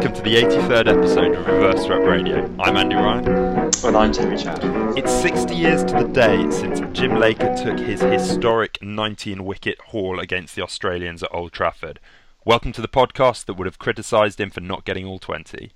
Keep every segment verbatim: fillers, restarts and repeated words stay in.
welcome to the eighty-third episode of Reverse Rep Radio. I'm Andy Ryan. And I'm Toby Chad. It's sixty years to the day since Jim Laker took his historic nineteen-wicket haul against the Australians at Old Trafford. Welcome to the podcast that would have criticised him for not getting all twenty.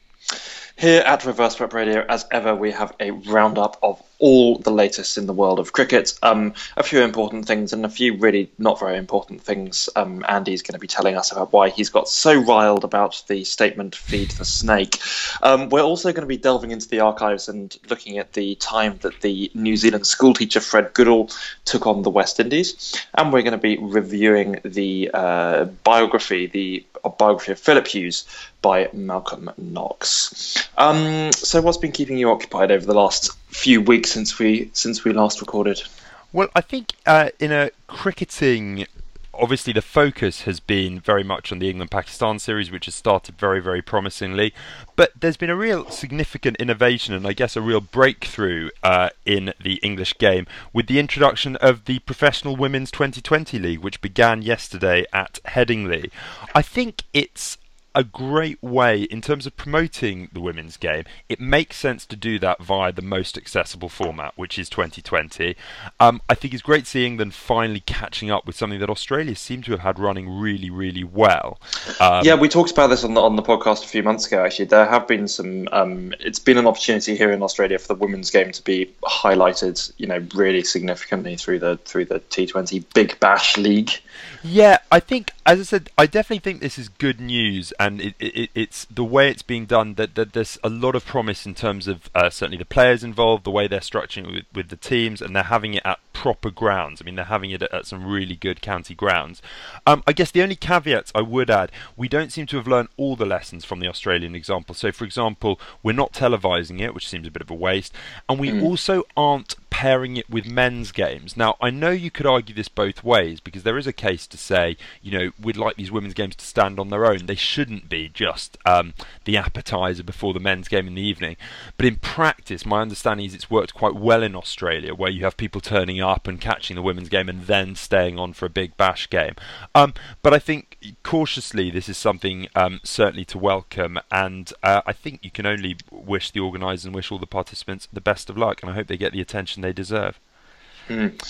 Here at Reverse Rep Radio, as ever, we have a roundup of all the latest in the world of cricket. Um, a few important things and a few really not very important things. Um, Andy's going to be telling us about why he's got so riled about the statement "feed the snake." Um, we're also going to be delving into the archives and looking at the time that the New Zealand schoolteacher Fred Goodall took on the West Indies. And we're going to be reviewing the uh, biography, the biography of Philip Hughes by Malcolm Knox. Um, so what's been keeping you occupied over the last few weeks since we since we last recorded? Well, I think uh, in a cricketing, obviously the focus has been very much on the England-Pakistan series, which has started very, very promisingly. But there's been a real significant innovation and I guess a real breakthrough uh, in the English game with the introduction of the Professional Women's twenty twenty League, which began yesterday at Headingley. I think it's a great way in terms of promoting the women's game. It makes sense to do that via the most accessible format, which is twenty twenty. Um, I think it's great to see England finally catching up with something that Australia seem to have had running really, really well. Um, yeah, we talked about this on the on the podcast a few months ago. Actually, there have been some. Um, it's been an opportunity here in Australia for the women's game to be highlighted, you know, really significantly through the through the T twenty Big Bash League. Yeah, I think, as I said, I definitely think this is good news, and it, it, it's the way it's being done. That, that there's a lot of promise in terms of uh, certainly the players involved, the way they're structuring it with, with the teams, and they're having it at proper grounds. I mean, they're having it at, at some really good county grounds. Um, I guess the only caveats I would add: we don't seem to have learned all the lessons from the Australian example. So, for example, we're not televising it, which seems a bit of a waste, and we mm. also aren't pairing it with men's games. Now, I know you could argue this both ways, because there is a case to say, you know, we'd like these women's games to stand on their own. They shouldn't be just um, the appetizer before the men's game in the evening. But in practice, my understanding is it's worked quite well in Australia, where you have people turning up and catching the women's game and then staying on for a big bash game. Um, but I think, cautiously, this is something um, certainly to welcome, and uh, I think you can only wish the organisers and wish all the participants the best of luck, and I hope they get the attention they deserve. Mm.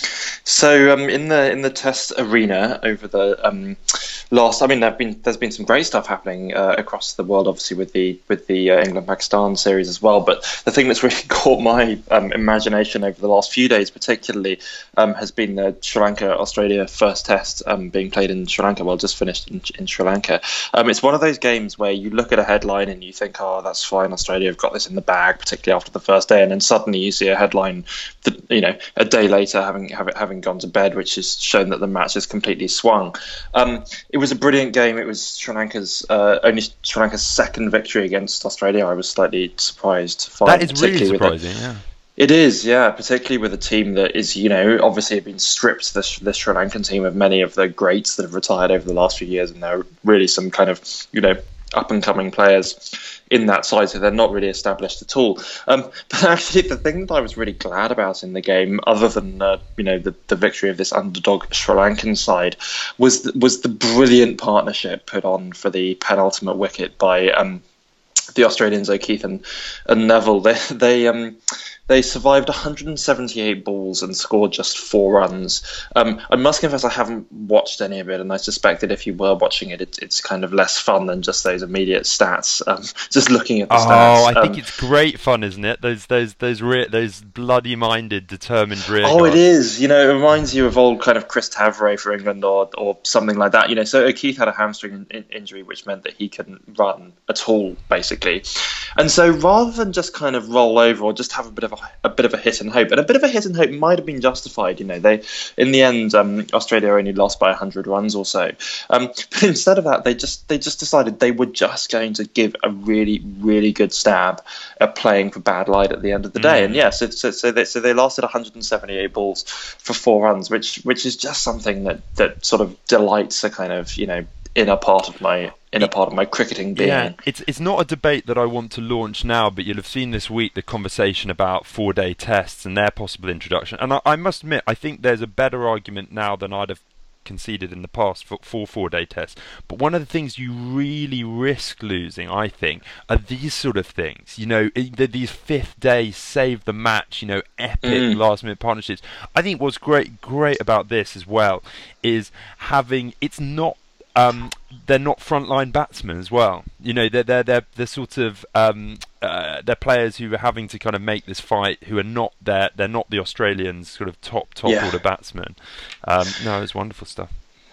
So um, in the in the Test arena over the um, last, I mean, there've been there's been some great stuff happening uh, across the world, obviously with the with the uh, England-Pakistan series as well. But the thing that's really caught my um, imagination over the last few days, particularly, um, has been the Sri Lanka-Australia first Test um, being played in Sri Lanka. Well, just finished in, in Sri Lanka. Um, it's one of those games where you look at a headline and you think, oh, that's fine, Australia have got this in the bag, particularly after the first day, and then suddenly you see a headline that, you know, a day later, having having, having gone to bed, which has shown that the match has completely swung. Um, it was a brilliant game. It was Sri Lanka's uh, only Sri Lanka's second victory against Australia. I was slightly surprised to find. That is really surprising. Yeah. It is, yeah, particularly with a team that is, you know, obviously have been stripped, this, this Sri Lankan team, of many of the greats that have retired over the last few years, and they're really some kind of, you know, up-and-coming players in that side, so they're not really established at all. Um, but actually, the thing that I was really glad about in the game, other than uh, you know the, the victory of this underdog Sri Lankan side, was the, was the brilliant partnership put on for the penultimate wicket by um, the Australians O'Keefe and, and Neville. They they um. They survived one hundred seventy-eight balls and scored just four runs. Um, I must confess I haven't watched any of it, and I suspect that if you were watching it, it it's kind of less fun than just those immediate stats. Um, just looking at the oh, stats. Oh, I um, think it's great fun, isn't it? Those those those re- those bloody-minded, determined rear Oh, guards. It is. You know, it reminds you of old kind of Chris Tavray for England, or or something like that. You know, so O'Keefe had a hamstring in- injury, which meant that he couldn't run at all, basically. And so rather than just kind of roll over or just have a bit of a a bit of a hit and hope, and a bit of a hit and hope might have been justified. You know, they in the end, um, Australia only lost by one hundred runs or so. Um, but instead of that, they just they just decided they were just going to give a really really good stab at playing for bad light at the end of the day. Mm. And yeah, so so so they, so they lasted one hundred seventy-eight balls for four runs, which which is just something that that sort of delights a kind of, you know, inner part of my inner part of my cricketing being. Yeah, it's it's not a debate that I want to launch now, but you'll have seen this week the conversation about four-day tests and their possible introduction. And I, I must admit, I think there's a better argument now than I'd have conceded in the past for, for four-day tests. But one of the things you really risk losing, I think, are these sort of things. You know, these fifth-day save the match, you know, epic mm. last-minute partnerships. I think what's great, great about this as well is having it's not. Um, they're not frontline batsmen as well. You know, they're they're they're, they're sort of um, uh, they're players who are having to kind of make this fight who are not there. They're not the Australians' sort of top top yeah. order batsmen. Um, no, it's wonderful stuff.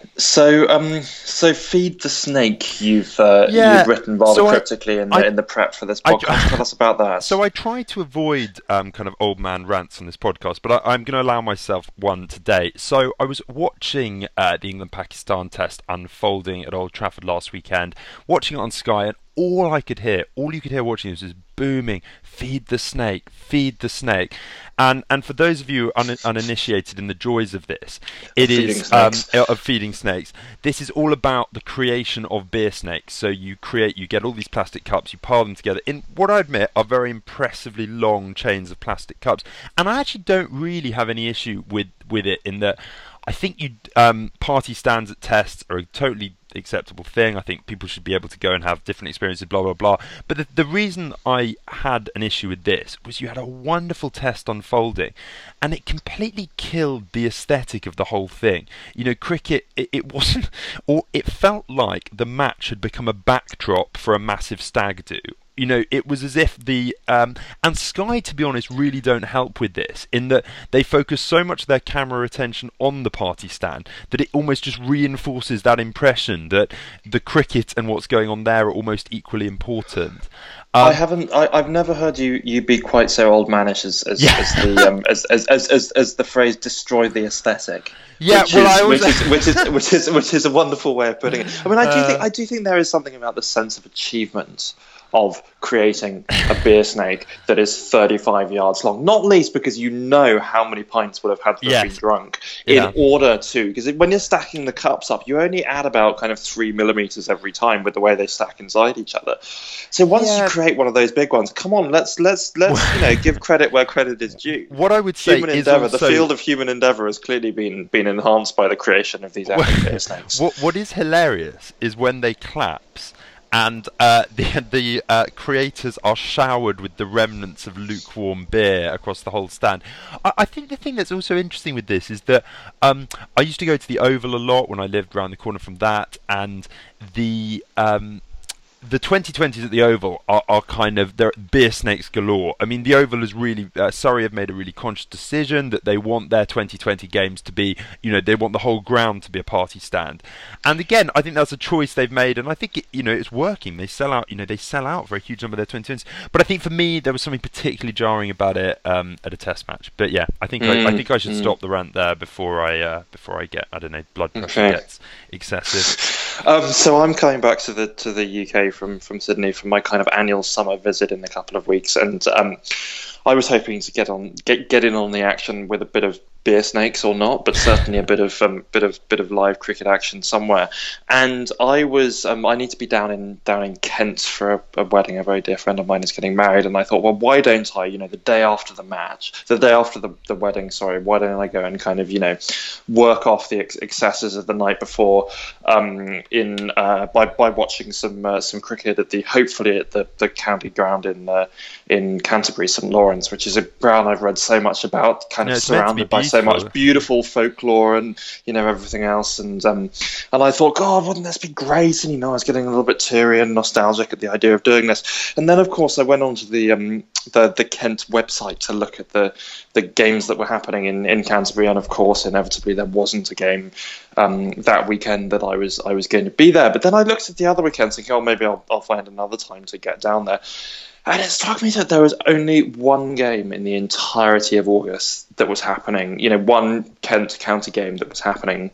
So, um, so feed the snake. You've uh, yeah. you've written rather so cryptically I, in the I, in the prep for this podcast. I, Tell us about that. So I try to avoid um, kind of old man rants on this podcast, but I, I'm going to allow myself one today. So I was watching uh, the England-Pakistan test unfolding at Old Trafford last weekend, watching it on Sky, and all I could hear, all you could hear watching this was booming, feed the snake, feed the snake. And and for those of you un, uninitiated in the joys of this, it feeding is um, snakes. of feeding snakes. This is all about the creation of beer snakes. So you create, you get all these plastic cups, you pile them together in what I admit are very impressively long chains of plastic cups. And I actually don't really have any issue with, with it in that I think you um, party stands at tests are a totally acceptable thing. I think people should be able to go and have different experiences, blah blah blah. But the, the reason I had an issue with this was you had a wonderful test unfolding, and it completely killed the aesthetic of the whole thing. You know, cricket, it, it wasn't, or it felt like the match had become a backdrop for a massive stag do. You know, it was as if the um, and Sky, to be honest, really don't help with this in that they focus so much of their camera attention on the party stand that it almost just reinforces that impression that the cricket and what's going on there are almost equally important. Um, I haven't. I, I've never heard you, you be quite so old manish as as, yeah. as the um, as, as, as, as as the phrase "destroy the aesthetic." Yeah, which well, is, I always... which, is, which is which is which is a wonderful way of putting it. I mean, I do uh, think I do think there is something about the sense of achievement of creating a beer snake that is thirty-five yards long, not least because you know how many pints would have had to have yes. been drunk in yeah. order to, because when you're stacking the cups up, you only add about kind of three millimeters every time with the way they stack inside each other. So once yeah. you create one of those big ones, come on, let's let's let's you know give credit where credit is due. What I would say human is endeavor, also... the field of human endeavor has clearly been been enhanced by the creation of these epic beer snakes. What what is hilarious is when they collapse. And uh, the the uh, creators are showered with the remnants of lukewarm beer across the whole stand. I, I think the thing that's also interesting with this is that um, I used to go to the Oval a lot when I lived around the corner from that, and the um, the twenty twenties at the Oval are, are kind of, they're beer snakes galore. I mean, the Oval is really, uh, Surrey have made a really conscious decision that they want their twenty twenty games to be, you know, they want the whole ground to be a party stand. And again, I think that's a choice they've made, and I think, it, you know, it's working. They sell out, you know, they sell out for a huge number of their twenty twenties. But I think for me, there was something particularly jarring about it um, at a test match. But yeah, I think mm, I, I think I should mm. stop the rant there before I uh, before I get, I don't know, blood pressure okay. gets excessive. Um, so I'm coming back to the to the U K from, from Sydney for my kind of annual summer visit in a couple of weeks, and um, I was hoping to get on get get in on the action with a bit of beer snakes or not, but certainly a bit of um, bit of bit of live cricket action somewhere. And I was um, I need to be down in down in Kent for a, a wedding. A very dear friend of mine is getting married, and I thought, well, why don't I, you know, the day after the match, the day after the, the wedding, sorry, why don't I go and kind of, you know, work off the ex- excesses of the night before um, in uh, by by watching some uh, some cricket at the hopefully at the, the county ground in uh, in Canterbury, St Lawrence, which is a ground I've read so much about, kind yeah, of surrounded by so much beautiful folklore and, you know, everything else, and um and I thought, God, wouldn't this be great? And, you know, I was getting a little bit teary and nostalgic at the idea of doing this. And then, of course, I went onto the um the the Kent website to look at the the games that were happening in, in Canterbury, and of course, inevitably, there wasn't a game um that weekend that I was I was going to be there. But then I looked at the other weekends thinking, oh, maybe I'll I'll find another time to get down there. And it struck me that there was only one game in the entirety of August that was happening. You know, one Kent County game that was happening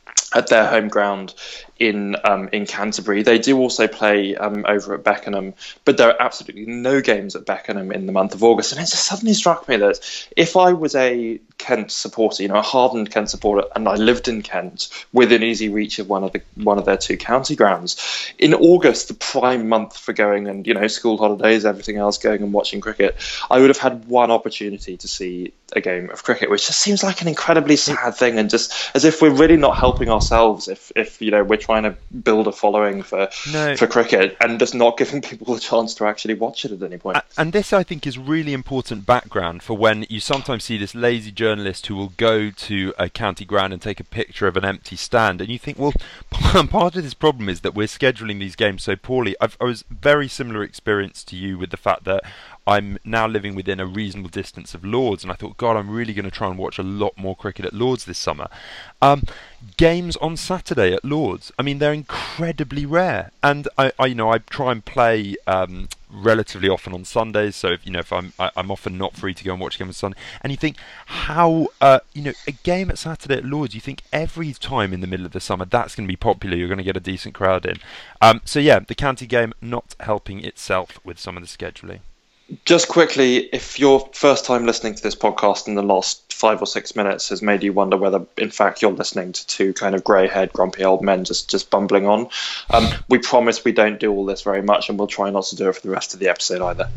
at their home ground in um, in Canterbury. They do also play um, over at Beckenham, but there are absolutely no games at Beckenham in the month of August. And it just suddenly struck me that if I was a Kent supporter, you know, a hardened Kent supporter, and I lived in Kent within easy reach of one of the one of their two county grounds. In August, the prime month for going and, you know, school holidays, everything else, going and watching cricket, I would have had one opportunity to see a game of cricket, which just seems like an incredibly sad thing, and just as if we're really not helping ourselves if, if you know, we're trying to build a following for no. for cricket and just not giving people a chance to actually watch it at any point. And this, I think, is really important background for when you sometimes see this lazy journalist who will go to a county ground and take a picture of an empty stand, and you think, well, part of this problem is that we're scheduling these games so poorly. I've, I was very similar experience to you with the fact that I'm now living within a reasonable distance of Lords, and I thought, God, I'm really going to try and watch a lot more cricket at Lords this summer. Um, games on Saturday at Lords, I mean, they're incredibly rare, and I, I you know, I try and play um, relatively often on Sundays. So if you know, if I'm I, I'm often not free to go and watch a game on Sunday, and you think how uh, you know, a game at Saturday at Lords, you think every time in the middle of the summer that's going to be popular, you're going to get a decent crowd in. Um, so yeah, the county game not helping itself with some of the scheduling. Just quickly, if your first time listening to this podcast in the last five or six minutes has made you wonder whether, in fact, you're listening to two kind of grey-haired, grumpy old men just, just bumbling on, um, we promise we don't do all this very much, and we'll try not to do it for the rest of the episode either.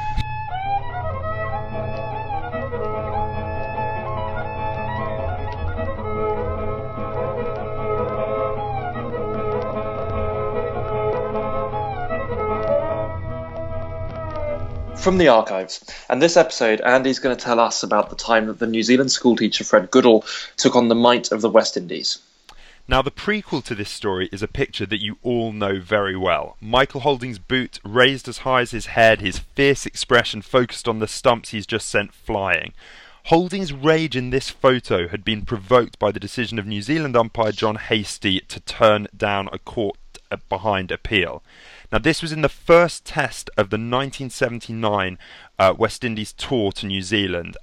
From the archives, and this episode Andy's going to tell us about the time that the New Zealand schoolteacher Fred Goodall took on the might of the West Indies. Now, the prequel to this story is a picture that you all know very well. Michael Holding's boot raised as high as his head, his fierce expression focused on the stumps he's just sent flying. Holding's rage in this photo had been provoked by the decision of New Zealand umpire John Hastie to turn down a court behind appeal. Now, this was in the first test of the nineteen seventy-nine uh, West Indies tour to New Zealand,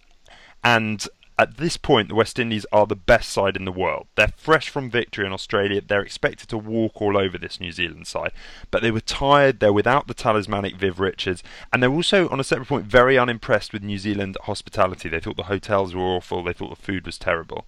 and at this point the West Indies are the best side in the world. They're fresh from victory in Australia, they're expected to walk all over this New Zealand side, but they were tired, they're without the talismanic Viv Richards, and they're also, on a separate point, very unimpressed with New Zealand hospitality. They thought the hotels were awful, they thought the food was terrible.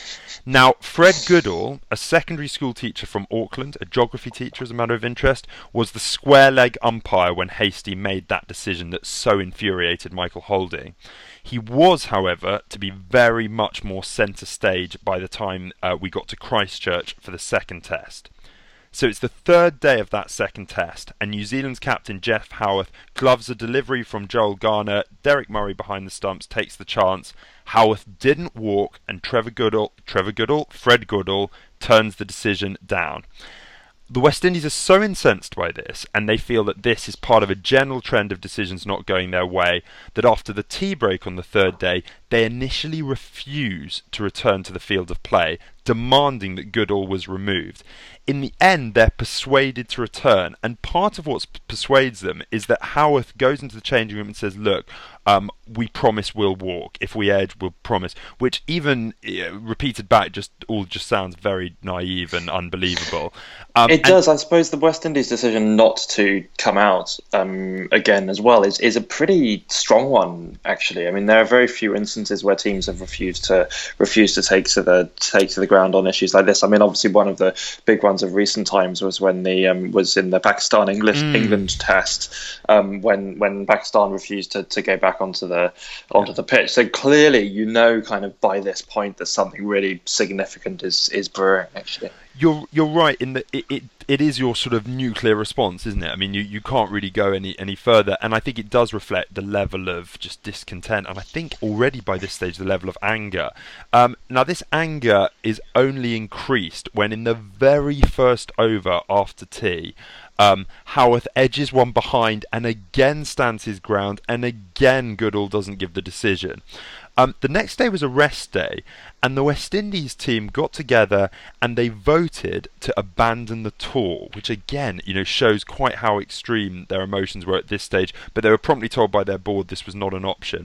Now, Fred Goodall, a secondary school teacher from Auckland, a geography teacher as a matter of interest, was the square leg umpire when Hastie made that decision that so infuriated Michael Holding. He was, however, to be very much more centre stage by the time uh, we got to Christchurch for the second test. So it's the third day of that second test, and New Zealand's captain Jeff Howarth gloves a delivery from Joel Garner. Derek Murray behind the stumps takes the chance. Howarth didn't walk, and Trevor Goodall, Trevor Goodall, Fred Goodall turns the decision down. The West Indies are so incensed by this, and they feel that this is part of a general trend of decisions not going their way, that after the tea break on the third day, they initially refuse to return to the field of play, demanding that Goodall was removed. In the end, they're persuaded to return, and part of what persuades them is that Howarth goes into the changing room and says, look, um, we promise we'll walk. If we edge, we'll promise. Which even uh, repeated back just all just sounds very naive and unbelievable. Um, it does. I suppose the West Indies decision not to come out um, again as well is, is a pretty strong one, actually. I mean, there are very few instances where teams have refused to refused to take to the take to the ground on issues like this. I mean, obviously one of the big ones of recent times was when the um, was in the Pakistan English mm. England test um, when when Pakistan refused to, to go back onto the onto the pitch. So clearly, you know, kind of by this point that something really significant is is brewing. Actually, you're you're right in that it, it it is your sort of nuclear response, isn't it? I mean, you, you can't really go any any further, and I think it does reflect the level of just discontent, and I think already by this stage the level of anger. Um, now, this anger is only increased when in the very first over after tea, Um, Howarth edges one behind and again stands his ground, and again Goodall doesn't give the decision. Um, the next day was a rest day, and the West Indies team got together and they voted to abandon the tour, which again, you know, shows quite how extreme their emotions were at this stage, but they were promptly told by their board this was not an option.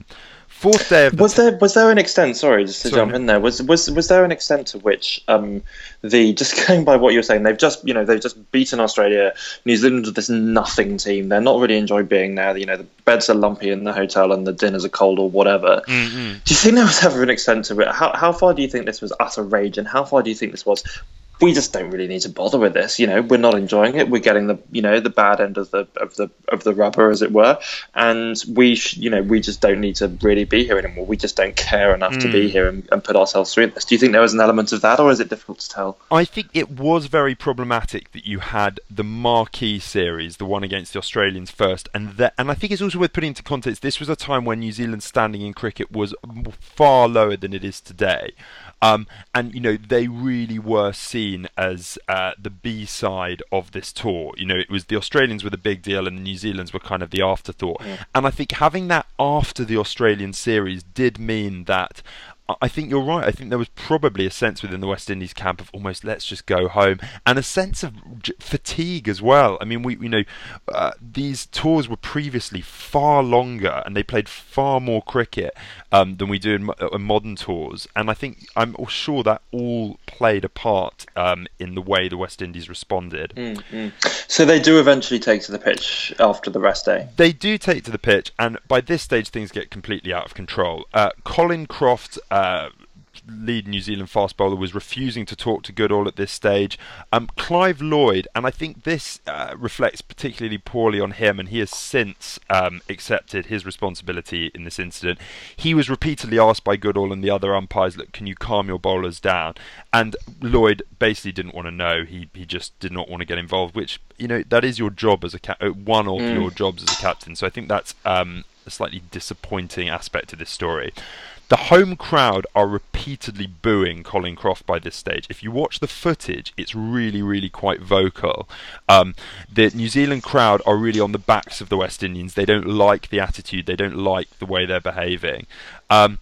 Fourth day of the Was there was there an extent? Sorry, just to Sorry, jump no. in there. Was was was there an extent to which um, the just going by what you're saying, they've just you know they've just beaten Australia, New Zealand are this nothing team. They're not really enjoying being there. You know the beds are lumpy in the hotel and the dinners are cold or whatever. Mm-hmm. Do you think there was ever an extent to it? How how far do you think this was utter rage, and how far do you think this was? We just don't really need to bother with this. You know, we're not enjoying it. We're getting the, you know, the bad end of the of the of the rubber, as it were. And we, sh- you know, we just don't need to really be here anymore. We just don't care enough mm. to be here and, and put ourselves through this. Do you think there was an element of that, or is it difficult to tell? I think it was very problematic that you had the marquee series, the one against the Australians first, and that, and I think it's also worth putting into context. This was a time when New Zealand's standing in cricket was far lower than it is today. Um, and, you know, they really were seen as uh, the B-side of this tour. You know, it was the Australians were the big deal and the New Zealanders were kind of the afterthought. Yeah. And I think having that after the Australian series did mean that I think you're right. I think there was probably a sense within the West Indies camp of almost let's just go home, and a sense of fatigue as well. I mean, we you know uh, these tours were previously far longer, and they played far more cricket um, than we do in, in modern tours. And I think I'm sure that all played a part um, in the way the West Indies responded. Mm-hmm. So they do eventually take to the pitch after the rest day. They do take to the pitch, and by this stage things get completely out of control. Uh, Colin Croft. Uh, lead New Zealand fast bowler was refusing to talk to Goodall at this stage. Um, Clive Lloyd, and I think this uh, reflects particularly poorly on him, and he has since um, accepted his responsibility in this incident. He was repeatedly asked by Goodall and the other umpires, look, can you calm your bowlers down? And Lloyd basically didn't want to know. He he just did not want to get involved, which, you know, that is your job as a ca- one of mm. your jobs as a captain. So I think that's um, a slightly disappointing aspect of this story. The home crowd are repeatedly booing Colin Croft by this stage. If you watch the footage, it's really, really quite vocal. Um, the New Zealand crowd are really on the backs of the West Indians. They don't like the attitude. They don't like the way they're behaving. Um,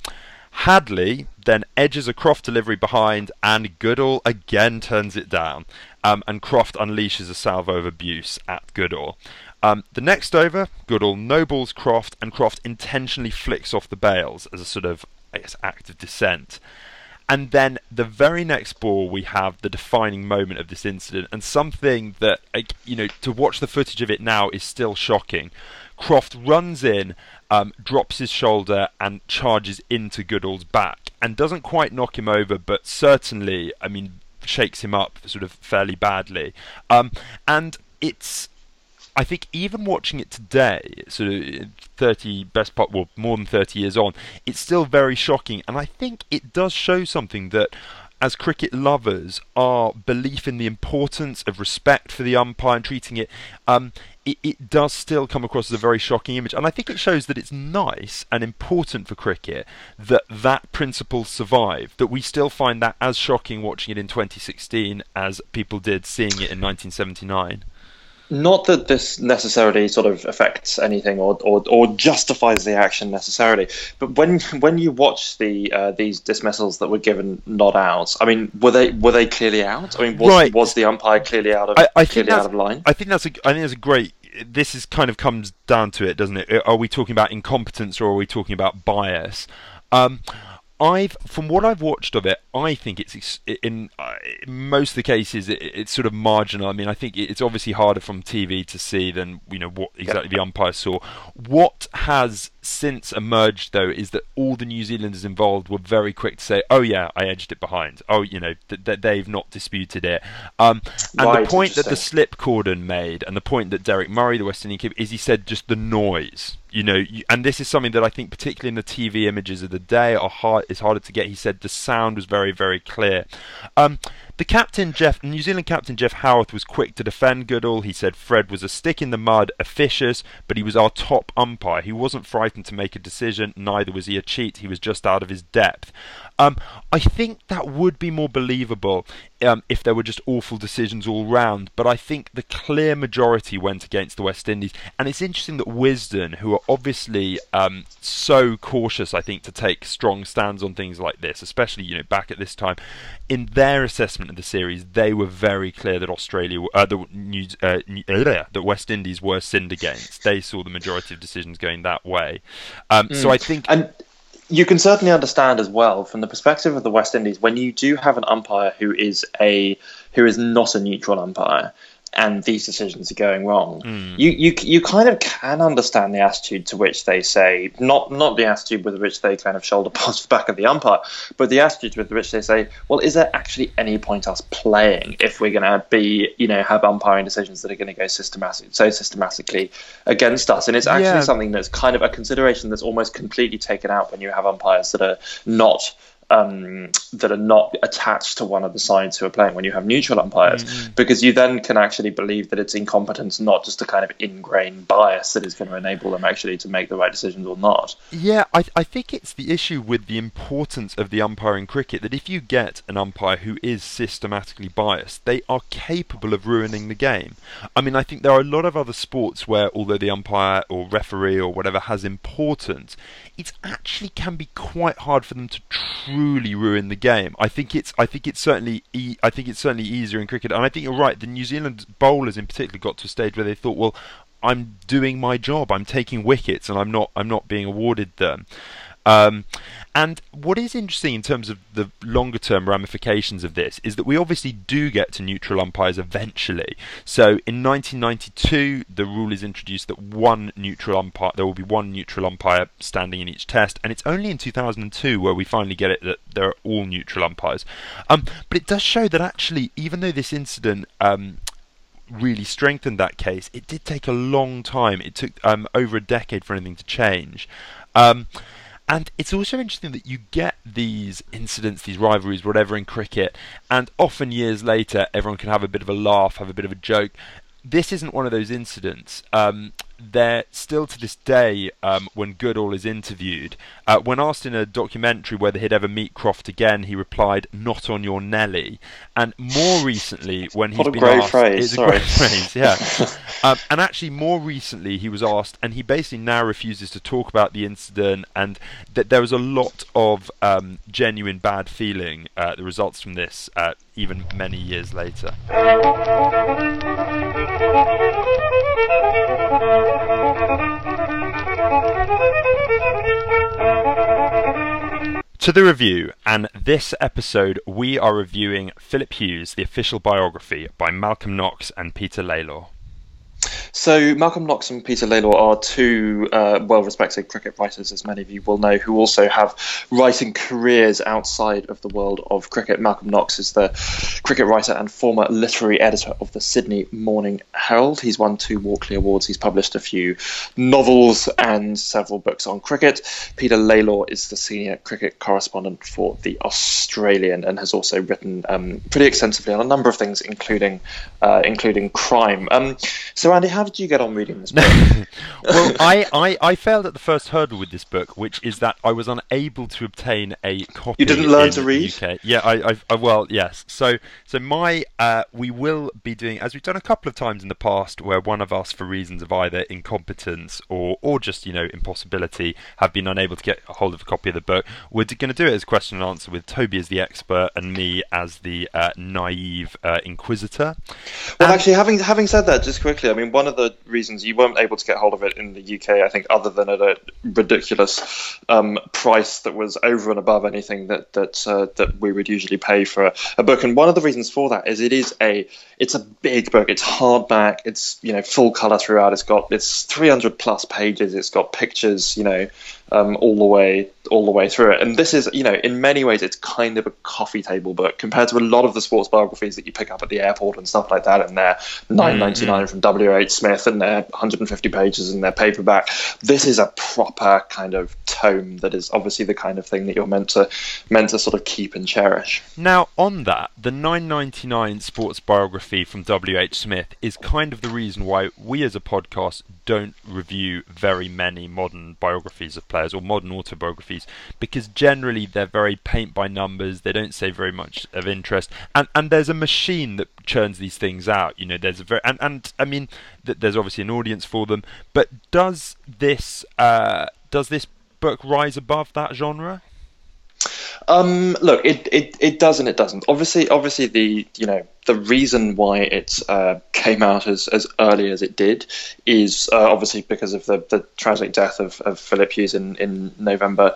Hadley then edges a Croft delivery behind, and Goodall again turns it down. Um, and Croft unleashes a salvo of abuse at Goodall. Um, the next over, Goodall no-balls Croft, and Croft intentionally flicks off the bails as a sort of, I guess, act of dissent. And then the very next ball, we have the defining moment of this incident, and something that, you know, to watch the footage of it now is still shocking. Croft runs in, um, drops his shoulder, and charges into Goodall's back, and doesn't quite knock him over, but certainly, I mean, shakes him up sort of fairly badly. Um, and it's... I think even watching it today, sort of thirty best part, well, more than thirty years on, it's still very shocking, and I think it does show something that, as cricket lovers, our belief in the importance of respect for the umpire and treating it, um, it, it does still come across as a very shocking image, and I think it shows that it's nice and important for cricket that that principle survived, that we still find that as shocking watching it in twenty sixteen as people did seeing it in nineteen seventy-nine. Not that this necessarily sort of affects anything or, or, or justifies the action necessarily, but when when you watch the uh, these dismissals that were given not out, I mean, were they were they clearly out? I mean, was, right. was the umpire clearly out of I, I clearly out of line? I think that's a I think that's a great. This is kind of comes down to it, doesn't it? Are we talking about incompetence or are we talking about bias? Um, I've, from what I've watched of it, I think it's in, uh, in most of the cases it, it's sort of marginal. I mean, I think it's obviously harder from T V to see than, you know, what exactly the umpire saw. What has since emerged, though, is that all the New Zealanders involved were very quick to say, "Oh yeah, I edged it behind. Oh, you know, th- th- they've not disputed it." Um, and right, the point that the slip cordon made, and the point that Derek Murray, the West Indian keeper, is he said just the noise. You know, and this is something that I think, particularly in the T V images of the day, are hard. Is harder to get. He said the sound was very, very clear. Um, the captain, Jeff, New Zealand captain Jeff Howarth, was quick to defend Goodall. He said Fred was a stick in the mud, officious, but he was our top umpire. He wasn't frightened to make a decision. Neither was he a cheat. He was just out of his depth. Um, I think that would be more believable um, if there were just awful decisions all round, but I think the clear majority went against the West Indies, and it's interesting that Wisden, who are obviously um, so cautious, I think, to take strong stands on things like this, especially, you know, back at this time, in their assessment of the series, they were very clear that Australia, uh, the New, uh, uh, that West Indies were sinned against. They saw the majority of decisions going that way. Um, mm. So I think. And You can certainly understand as well from the perspective of the West Indies when you do have an umpire who is a who is not a neutral umpire, and these decisions are going wrong. Mm. You you you kind of can understand the attitude to which they say, not not the attitude with which they kind of shoulder pass the back of the umpire, but the attitude with which they say, well, is there actually any point us playing if we're going to be, you know, have umpiring decisions that are going to go systematic, so systematically against us? And it's actually yeah. something that's kind of a consideration that's almost completely taken out when you have umpires that are not Um, that are not attached to one of the sides who are playing when you have neutral umpires, mm-hmm. because you then can actually believe that it's incompetence, not just a kind of ingrained bias that is going to enable them actually to make the right decisions or not. Yeah, I, I think it's the issue with the importance of the umpire in cricket that if you get an umpire who is systematically biased, they are capable of ruining the game. I mean, I think there are a lot of other sports where, although the umpire or referee or whatever has importance, it actually can be quite hard for them to truly ruin the game. I think it's I think it's certainly e- I think it's certainly easier in cricket, and I think you're right. The New Zealand bowlers in particular got to a stage where they thought, well, I'm doing my job. I'm taking wickets, and I'm not I'm not being awarded them. Um, and what is interesting in terms of the longer term ramifications of this is that we obviously do get to neutral umpires eventually. So in nineteen ninety-two, the rule is introduced that one neutral umpire, there will be one neutral umpire standing in each test, and it's only in two thousand two where we finally get it that there are all neutral umpires. Um, but it does show that actually, even though this incident um, really strengthened that case, it did take a long time. It took um, over a decade for anything to change. Um, And it's also interesting that you get these incidents, these rivalries, whatever, in cricket, and often years later, everyone can have a bit of a laugh, have a bit of a joke. This isn't one of those incidents. Um, there still to this day, um, when Goodall is interviewed, uh, when asked in a documentary whether he'd ever meet Croft again, he replied, "Not on your Nelly." And more recently, when he's what a been great asked, phrase, it's sorry. a great phrase, yeah. um, and actually, more recently, he was asked, and he basically now refuses to talk about the incident, and that there was a lot of um, genuine bad feeling uh, that results from this, uh, even many years later. To the review, and this episode we are reviewing Philip Hughes, the official biography by Malcolm Knox and Peter Lalor. So Malcolm Knox and Peter Lalor are two uh, well-respected cricket writers, as many of you will know, who also have writing careers outside of the world of cricket. Malcolm Knox is the cricket writer and former literary editor of the Sydney Morning Herald. He's won two Walkley Awards. He's published a few novels and several books on cricket. Peter Lalor is the senior cricket correspondent for The Australian and has also written um, pretty extensively on a number of things, including uh, including crime. Um, so, Andy, how did you get on reading this book? Well, I, I, I failed at the first hurdle with this book, which is that I was unable to obtain a copy. You didn't learn in to read? the U K. Yeah, I, I, I well, yes. So, so my, uh, we will be doing, as we've done a couple of times in the past, where one of us, for reasons of either incompetence or, or just, you know, impossibility, have been unable to get a hold of a copy of the book. We're going to do it as question and answer with Toby as the expert and me as the uh, naive uh, inquisitor. Well, and actually, having having said that, just quickly, I mean, one of the reasons you weren't able to get hold of it in the U K, I think, other than at a ridiculous um, price that was over and above anything that that uh, that we would usually pay for a, a book, and one of the reasons for that is it is a it's a big book. It's hardback. It's, you know, full color throughout. It's got it's three hundred plus pages. It's got pictures, you know, um, all the way all the way through it. And this is, you know, in many ways, it's kind of a coffee table book compared to a lot of the sports biographies that you pick up at the airport and stuff like that, and they're nine ninety-nine mm-hmm. from W H Smith, and they're one hundred fifty pages and they're paperback. This is a proper kind of tome that is obviously the kind of thing that you're meant to meant to sort of keep and cherish. Now, on that, the nine ninety-nine sports biography from W H Smith is kind of the reason why we as a podcast don't review very many modern biographies of players or modern autobiographies, because generally they're very paint by numbers. They don't say very much of interest, and and there's a machine that churns these things out. You know, there's a very and, and I mean th- there's obviously an audience for them, but does this uh, does this book rise above that genre? Um, look, it, it, it does and it doesn't. Obviously, obviously the you know the reason why it uh, came out as, as early as it did is uh, obviously because of the, the tragic death of, of Philip Hughes in in November.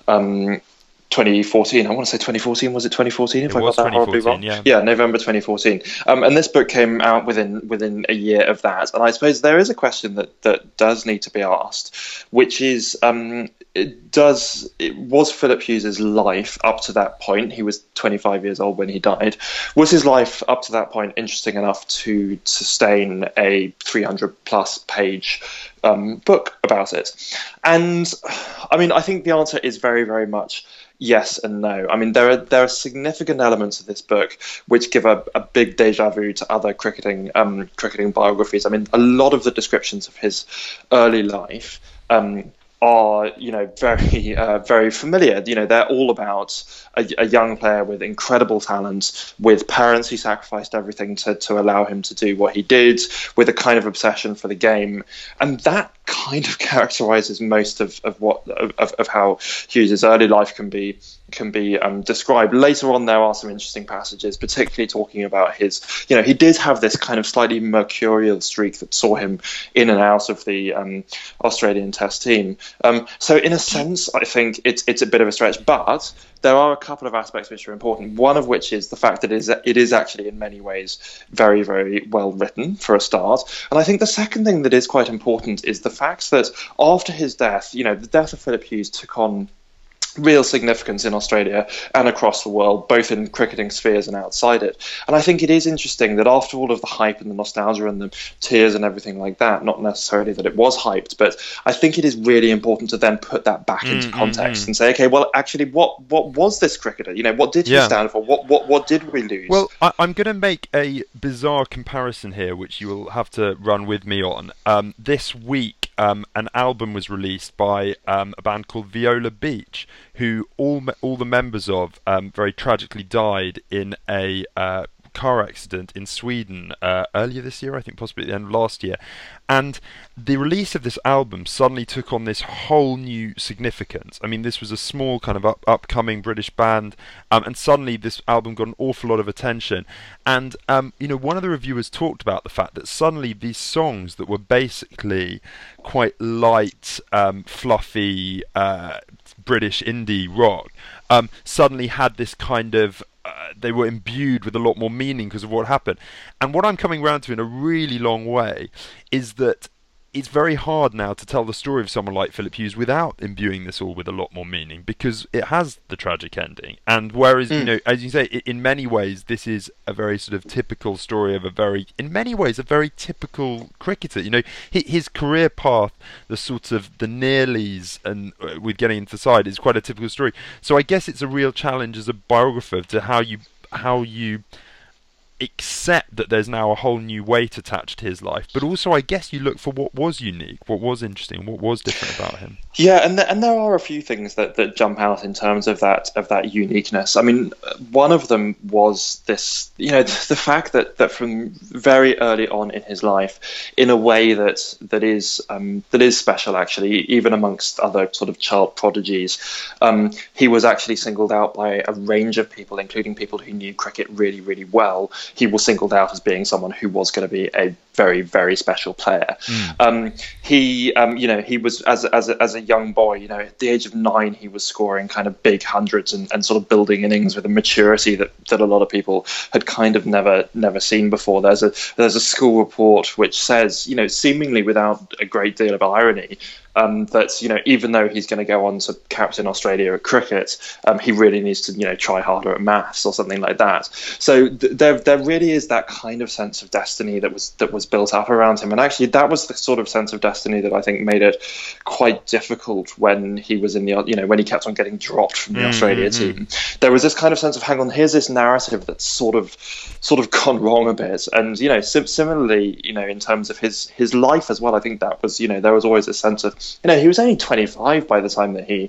Um, twenty fourteen. I want to say twenty fourteen. Was it twenty fourteen? If it I got that horribly wrong. Yeah. yeah, November twenty fourteen. Um, and this book came out within within a year of that. And I suppose there is a question that, that does need to be asked, which is, um, it does it, was Philip Hughes's life up to that point? He was twenty-five years old when he died. Was his life up to that point interesting enough to sustain a three hundred plus page um, book about it? And I mean, I think the answer is very, very much yes and no. I mean, there are there are significant elements of this book which give a, a big deja vu to other cricketing um, cricketing biographies. I mean, a lot of the descriptions of his early life um, are, you know, very uh, very familiar. You know, they're all about a, a young player with incredible talent, with parents who sacrificed everything to to allow him to do what he did, with a kind of obsession for the game, and that kind of characterizes most of, of what of, of how Hughes's early life can be can be um, described. Later on, there are some interesting passages, particularly talking about his, you know, he did have this kind of slightly mercurial streak that saw him in and out of the um, Australian Test team. Um, so in a sense, I think it's it's a bit of a stretch, but there are a couple of aspects which are important. One of which is the fact that it is, it is actually in many ways very, very well written for a start. And I think the second thing that is quite important is the fact that after his death, you know, the death of Philip Hughes took on real significance in Australia and across the world, both in cricketing spheres and outside it. And I think it is interesting that after all of the hype and the nostalgia and the tears and everything like that, not necessarily that it was hyped, but I think it is really important to then put that back into mm, context mm, and say, okay, well, actually, what what was this cricketer? You know, what did he yeah. stand for? What what what did we lose? Well, I, I'm going to make a bizarre comparison here, which you will have to run with me on. Um, this week, Um, an album was released by um, a band called Viola Beach, who all all the members of um, very tragically died in a uh, car accident in Sweden uh, earlier this year, I think possibly at the end of last year. And the release of this album suddenly took on this whole new significance. I mean, this was a small kind of up, upcoming British band, um, and suddenly this album got an awful lot of attention. And um, you know, one of the reviewers talked about the fact that suddenly these songs that were basically quite light, um, fluffy uh, British indie rock um, suddenly had this kind of Uh, they were imbued with a lot more meaning because of what happened. And what I'm coming round to in a really long way is that it's very hard now to tell the story of someone like Philip Hughes without imbuing this all with a lot more meaning, because it has the tragic ending. And whereas, mm. you know, as you say, in many ways, this is a very sort of typical story of a very, in many ways, a very typical cricketer. You know, his career path, the sort of the nearlies and uh, with getting into the side is quite a typical story. So I guess it's a real challenge as a biographer to how you how you accept that there's now a whole new weight attached to his life, but also I guess you look for what was unique, what was interesting, what was different about him. Yeah, and th- and there are a few things that, that jump out in terms of that of that uniqueness. I mean, one of them was this, you know, the fact that, that from very early on in his life, in a way that that is um, that is special actually, even amongst other sort of child prodigies, um, he was actually singled out by a range of people, including people who knew cricket really, really well. He was singled out as being someone who was going to be a very, very special player. Mm. Um, he, um, you know, he was as as a, as a young boy, you know, at the age of nine, he was scoring kind of big hundreds and, and sort of building innings with a maturity that, that a lot of people had kind of never never seen before. There's a there's a school report which says, you know, seemingly without a great deal of irony, Um, that, you know, even though he's going to go on to captain Australia at cricket, um, he really needs to, you know, try harder at maths or something like that. So th- there, there really is that kind of sense of destiny that was that was built up around him, and actually that was the sort of sense of destiny that I think made it quite difficult when he was in the, you know, when he kept on getting dropped from the mm-hmm. Australia team. There was this kind of sense of, hang on, here's this narrative that's sort of sort of gone wrong a bit, and you know, sim- similarly, you know, in terms of his his life as well, I think that was, you know, there was always a sense of, you know, he was only twenty-five by the time that he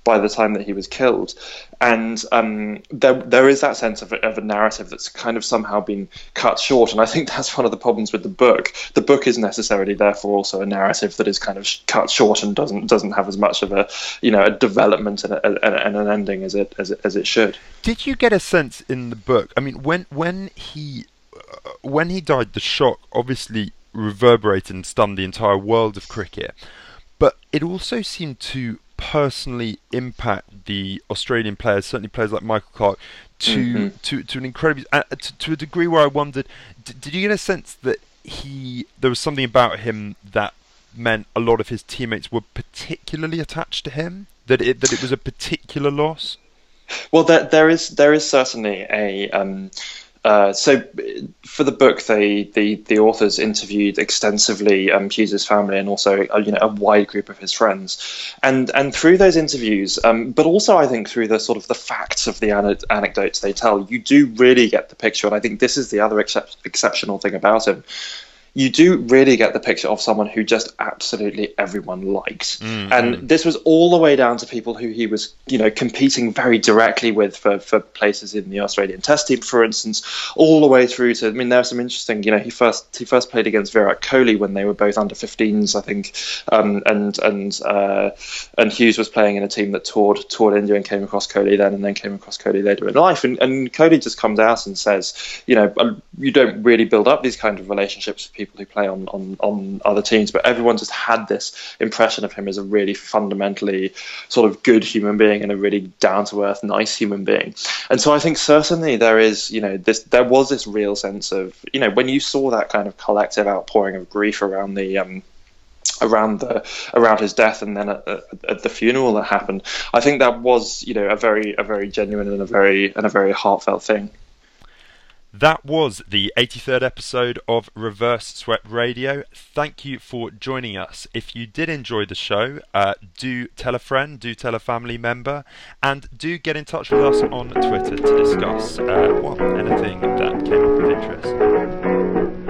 by the time that he was killed. And um, there there is that sense of a, of a narrative that's kind of somehow been cut short, and I think that's one of the problems with the book. The book is necessarily, therefore, also a narrative that is kind of cut short and doesn't doesn't have as much of a you know a development and, a, and an ending as it, as it as it should. Did you get a sense in the book? I mean, when when he uh, when he died, the shock obviously reverberated and stunned the entire world of cricket, but it also seemed to personally impact the Australian players, certainly players like Michael Clarke, to mm-hmm. to to an incredibly uh, to, to a degree where I wondered, d- did you get a sense that he there was something about him that meant a lot of his teammates were particularly attached to him, that it that it was a particular loss? Well, there there is there is certainly a. Um, Uh, so, for the book, they, the the authors interviewed extensively um, Hughes's family and also uh, you know a wide group of his friends, and and through those interviews, um, but also I think through the sort of the facts of the ane- anecdotes they tell, you do really get the picture. And I think this is the other excep- exceptional thing about him. You do really get the picture of someone who just absolutely everyone liked. Mm-hmm. And this was all the way down to people who he was, you know, competing very directly with for, for places in the Australian Test team, for instance, all the way through to, I mean, there are some interesting, you know, he first he first played against Virat Kohli when they were both under fifteens, I think, um, and and uh, and Hughes was playing in a team that toured toured India and came across Kohli then, and then came across Kohli later in life. And, and Kohli just comes out and says, you know, you don't really build up these kind of relationships with people people who play on, on, on other teams, but everyone just had this impression of him as a really fundamentally sort of good human being and a really down-to-earth, nice human being. And so I think certainly there is, you know, this there was this real sense of, you know, when you saw that kind of collective outpouring of grief around the um, around the around his death and then at, at, at the funeral that happened, I think that was, you know, a very a very genuine and a very and a very heartfelt thing. That was the eighty-third episode of Reverse Swept Radio. Thank you for joining us. If you did enjoy the show, uh, do tell a friend, do tell a family member, and do get in touch with us on Twitter to discuss uh, well, anything that came up of interest.